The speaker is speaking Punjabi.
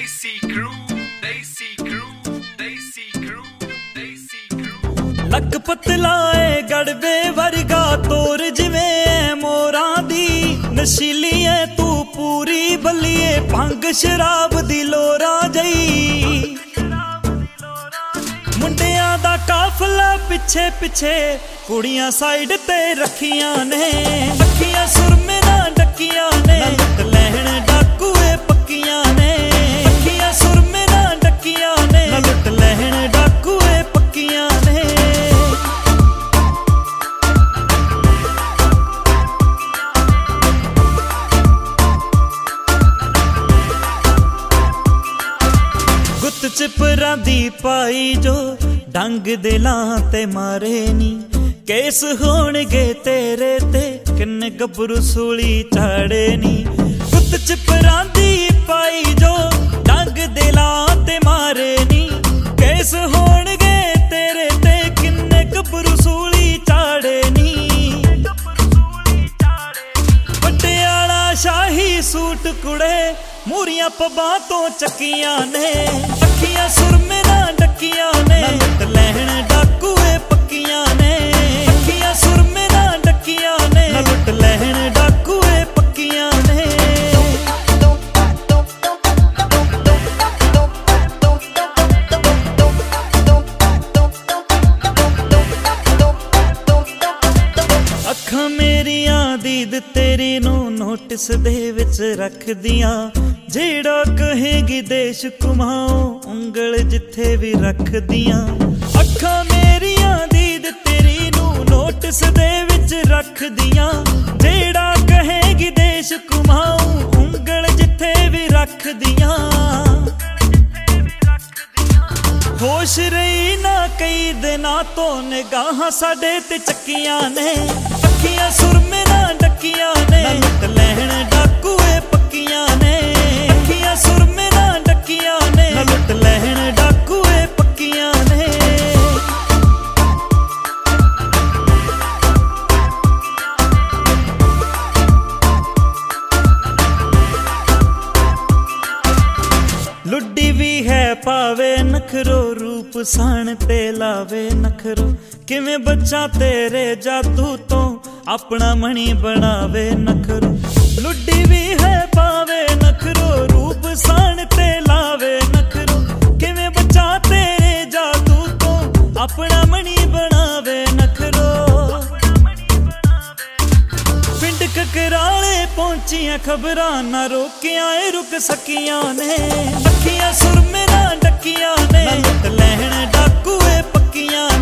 ਲੱਕ ਪਤਲਾਏ ਗੜਵੇ ਵਰਗਾ ਤੋਰ ਜਿਵੇਂ ਮੋਰਾਂ ਦੀ ਨਸ਼ੀਲੀ ਐ ਤੂੰ ਪੂਰੀ ਬੱਲੀਏ ਭੰਗ ਸ਼ਰਾਬ ਦੀ ਲੋਰਾ ਜਈ ਮੁੰਡਿਆਂ ਦਾ ਕਾਫਲਾ ਪਿੱਛੇ ਪਿੱਛੇ ਕੁੜੀਆਂ ਸਾਈਡ ਤੇ ਰੱਖੀਆਂ ਨੇ ਅੱਖੀਆਂ ਸੁਰਮੇ ਨਾਲ ਡੱਕੀਆਂ ਨੇ ਲੁੱਟ ਲੈਣ ਡਾਕੂਏ ਪੱਕੀਆਂ ਨੇ ਅੱਖੀਆਂ ਸੁਰਮੇ ਨਾਲ ਡੱਕੀਆਂ ਨੇ ਲੁੱਟ ਲੈਣ ਡਾਕੂਏ ਪੱਕੀਆਂ ਨੇ ਗੁੱਤ ਚ ਪਰਾਂਦੀ ਪਾਈ ਜੋ ਡੰਗ ਦੇ ਲਾਂ ਤੇ ਮਾਰੇ ਨੀ ਕੇਸ ਹੋਣਗੇ ਤੇਰੇ ਤੇ ਕਿੰਨੇ ਗੱਭਰੂ ਸੂਲੀ ਚਾੜੇ ਨੀ ਗੁੱਤ ਚ ਪਰਾਂਦੀ ਪਾਈ ਜੋ ਡੰਗ ਦੇ ਲਾਂ ਤੇ ਮਾਰੇ ਨੀ ਕੇਸ ਹੋਣਗੇ ਤੇਰੇ ਤੇ ਕਿੰਨੇ ਗੱਭਰੂ ਸੂਲੀ ਚਾੜੇ ਨੀ ਪਟਿਆਲਾ ਸ਼ਾਹੀ ਸੂਟ ਕੁੜੇ ਮੂਰੀਆਂ ਪੱਬਾਂ ਤੋਂ ਚੱਕੀਆਂ ਨੇ ਅੱਖੀਆਂ ਸੁਰਮੇ ਨਾਲ ਡੱਕੀਆਂ ਨੇ ਲੁੱਟ ਲੈਣ ਡਾਕੂਏ ਪੱਕੀਆਂ ਨੇ ਅੱਖੀਆਂ ਸੁਰਮੇ ਨਾਲ ਡੱਕੀਆਂ ਨੇ ਲੁੱਟ ਲੈਣ ਡਾਕੂਏ ਪੱਕੀਆਂ ਨੇ ਅੱਖਾਂ ਮੇਰੀਆਂ ਦੀਦ ਤੇਰੀ ਨੂੰ ਨੋਟਿਸ ਦੇ ਵਿੱਚ ਰੱਖਦੀਆਂ ਜਿਹੜਾ ਕਹੇਗੀ ਦੇਸ਼ ਘੁਮਾਓ ਉਂਗਲ ਜਿੱਥੇ ਵੀ ਰੱਖਦੀਆਂ ਅੱਖਾਂ ਮੇਰੀਆਂ ਦੀਦ ਤੇਰੀ ਨੂੰ ਨੋਟਿਸ ਦੇ ਵਿੱਚ ਰੱਖਦੀਆਂ ਜਿਹੜਾ ਕਹੇਗੀ ਦੇਸ਼ ਘੁਮਾਓ ਉਂਗਲ ਜਿੱਥੇ ਵੀ ਰੱਖਦੀਆਂ ਹੋਸ਼ ਰਹੀ ਨਾ ਕਈ ਦਿਨਾਂ ਤੋਂ ਨਿਗਾਹਾਂ ਸਾਡੇ ਤੇ ਚੱਕੀਆਂ ਨੇ ਅੱਖੀਆਂ ਸੁਰਮੇ ਨਾਲ ਡੱਕੀਆਂ ਨੇ ਲੁੱਟ ਲੈਣ ਡਾਕੂਏ ਪੱਕੀਆਂ ਨੇ ਅੱਖੀਆਂ ਸੁਰਮੇ ਨਾਲ ਡੱਕੀਆਂ ਨੇ ਲੁੱਟ ਲੈਣ ਡਾਕੂਏ ਪੱਕੀਆਂ ਨੇ ਲੁੱਡੀ ਵੀ ਹੈ ਪਾਵੇ ਨਖਰੋ ਰੂਪ ਸਾਣ ਤੇ ਲਾਵੇ ਨਖਰੋ ਕਿਵੇਂ ਬੱਚਾ ਤੇਰੇ ਜਾਦੂ ਤੋਂ ਆਪਣਾ ਮਣੀ ਬਣਾਵੇ ਨਖਰੋ ਲੁੱਡੀ ਵੀ ਹੈ ਪਾਵੇ ਨਖਰੋ ਰੂਪ ਸਾਣ ਤੇ ਲਾਵੇ ਨਖਰੋ ਕਿਵੇਂ ਬੱਚਾ ਤੇਰੇ ਜਾਦੂ ਤੋਂ ਆਪਣਾ ਮਣੀ ਬਣਾਵੇ ਨਖਰੋ ਪਿੰਡ ਕਕਰਾਲੇ ਪਹੁੰਚੀਆਂ ਖਬਰਾਂ ਨਾ ਰੋਕਿਆਂ ਏ ਰੁਕ ਸਕੀਆਂ ਨੇ ਅੱਖੀਆਂ ਸੁਰਮੇ ਨਾਲ ਡੱਕੀਆਂ ਨੇ ਲੁੱਟ ਲੈਣ ਡਾਕੂਏ ਪੱਕੀਆਂ